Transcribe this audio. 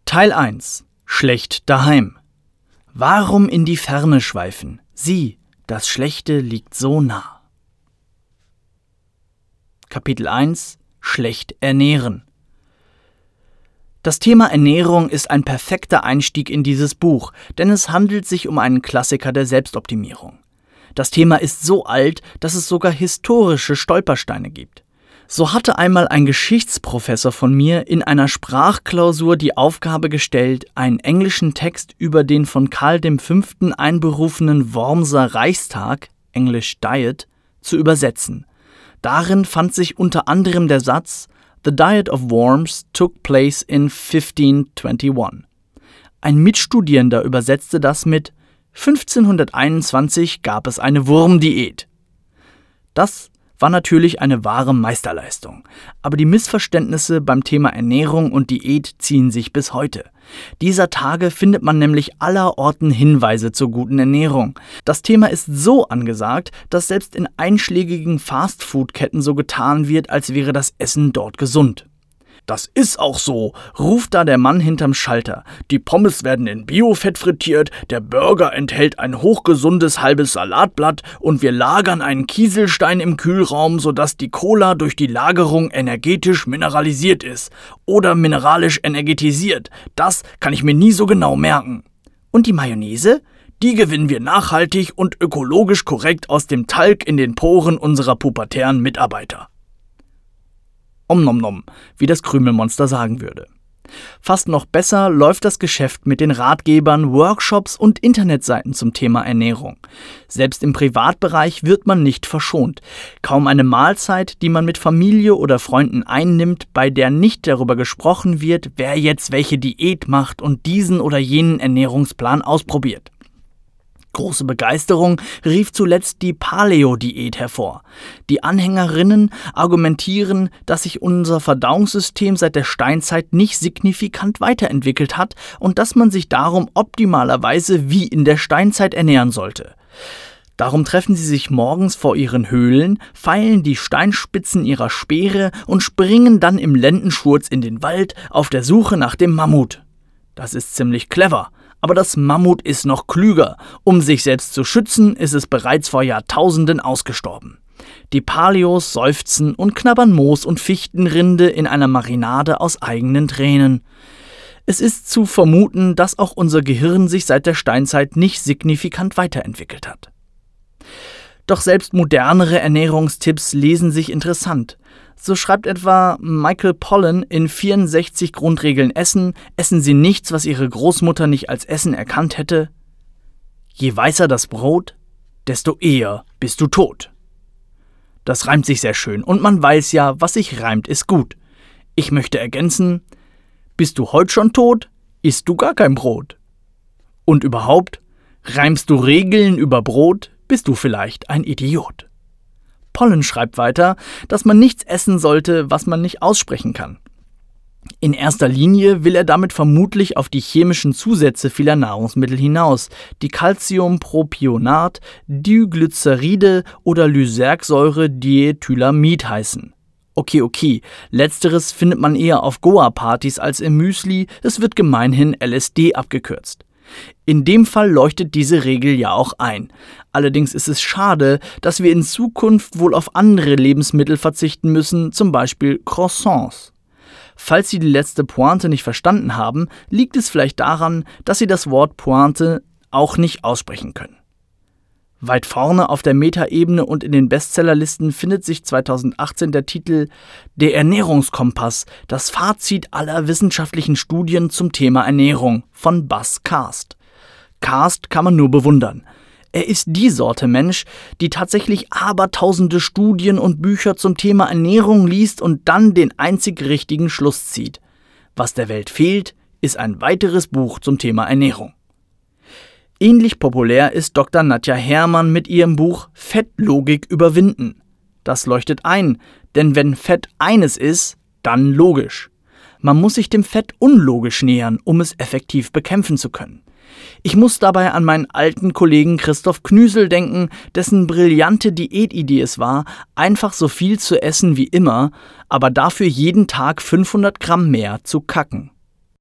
Teil 1. Schlecht daheim. Warum in die Ferne schweifen? Sieh, das Schlechte liegt so nah. Kapitel 1. Schlecht ernähren. Das Thema Ernährung ist ein perfekter Einstieg in dieses Buch, denn es handelt sich um einen Klassiker der Selbstoptimierung. Das Thema ist so alt, dass es sogar historische Stolpersteine gibt. So hatte einmal ein Geschichtsprofessor von mir in einer Sprachklausur die Aufgabe gestellt, einen englischen Text über den von Karl V. einberufenen Wormser Reichstag, englisch Diet, zu übersetzen. Darin fand sich unter anderem der Satz "The Diet of Worms took place in 1521". Ein Mitstudierender übersetzte das mit "1521 gab es eine Wurmdiät". Das war natürlich eine wahre Meisterleistung. Aber die Missverständnisse beim Thema Ernährung und Diät ziehen sich bis heute. Dieser Tage findet man nämlich allerorten Hinweise zur guten Ernährung. Das Thema ist so angesagt, dass selbst in einschlägigen Fastfood-Ketten so getan wird, als wäre das Essen dort gesund. "Das ist auch so", ruft da der Mann hinterm Schalter. "Die Pommes werden in Biofett frittiert, der Burger enthält ein hochgesundes halbes Salatblatt und wir lagern einen Kieselstein im Kühlraum, sodass die Cola durch die Lagerung energetisch mineralisiert ist. Oder mineralisch energetisiert. Das kann ich mir nie so genau merken. Und die Mayonnaise? Die gewinnen wir nachhaltig und ökologisch korrekt aus dem Talg in den Poren unserer pubertären Mitarbeiter." Om nom nom, wie das Krümelmonster sagen würde. Fast noch besser läuft das Geschäft mit den Ratgebern, Workshops und Internetseiten zum Thema Ernährung. Selbst im Privatbereich wird man nicht verschont. Kaum eine Mahlzeit, die man mit Familie oder Freunden einnimmt, bei der nicht darüber gesprochen wird, wer jetzt welche Diät macht und diesen oder jenen Ernährungsplan ausprobiert. Große Begeisterung rief zuletzt die Paleo-Diät hervor. Die Anhängerinnen argumentieren, dass sich unser Verdauungssystem seit der Steinzeit nicht signifikant weiterentwickelt hat und dass man sich darum optimalerweise wie in der Steinzeit ernähren sollte. Darum treffen sie sich morgens vor ihren Höhlen, feilen die Steinspitzen ihrer Speere und springen dann im Lendenschurz in den Wald auf der Suche nach dem Mammut. Das ist ziemlich clever. Aber das Mammut ist noch klüger. Um sich selbst zu schützen, ist es bereits vor Jahrtausenden ausgestorben. Die Paleos seufzen und knabbern Moos und Fichtenrinde in einer Marinade aus eigenen Tränen. Es ist zu vermuten, dass auch unser Gehirn sich seit der Steinzeit nicht signifikant weiterentwickelt hat. Doch selbst modernere Ernährungstipps lesen sich interessant. So schreibt etwa Michael Pollan in 64 Grundregeln Essen: Essen Sie nichts, was Ihre Großmutter nicht als Essen erkannt hätte. Je weißer das Brot, desto eher bist du tot. Das reimt sich sehr schön und man weiß ja, was sich reimt, ist gut. Ich möchte ergänzen: Bist du heute schon tot, isst du gar kein Brot. Und überhaupt, reimst du Regeln über Brot, bist du vielleicht ein Idiot. Pollan schreibt weiter, dass man nichts essen sollte, was man nicht aussprechen kann. In erster Linie will er damit vermutlich auf die chemischen Zusätze vieler Nahrungsmittel hinaus, die Calciumpropionat, Diglyceride oder Lysergsäure-Diethylamid heißen. Okay, letzteres findet man eher auf Goa-Partys als im Müsli, es wird gemeinhin LSD abgekürzt. In dem Fall leuchtet diese Regel ja auch ein. Allerdings ist es schade, dass wir in Zukunft wohl auf andere Lebensmittel verzichten müssen, zum Beispiel Croissants. Falls Sie die letzte Pointe nicht verstanden haben, liegt es vielleicht daran, dass Sie das Wort Pointe auch nicht aussprechen können. Weit vorne auf der Metaebene und in den Bestsellerlisten findet sich 2018 der Titel "Der Ernährungskompass, das Fazit aller wissenschaftlichen Studien zum Thema Ernährung" von Bas Kast. Kast kann man nur bewundern. Er ist die Sorte Mensch, die tatsächlich abertausende Studien und Bücher zum Thema Ernährung liest und dann den einzig richtigen Schluss zieht. Was der Welt fehlt, ist ein weiteres Buch zum Thema Ernährung. Ähnlich populär ist Dr. Nadja Herrmann mit ihrem Buch "Fettlogik überwinden". Das leuchtet ein, denn wenn Fett eines ist, dann logisch. Man muss sich dem Fett unlogisch nähern, um es effektiv bekämpfen zu können. Ich muss dabei an meinen alten Kollegen Christoph Knüsel denken, dessen brillante Diätidee es war, einfach so viel zu essen wie immer, aber dafür jeden Tag 500 Gramm mehr zu kacken.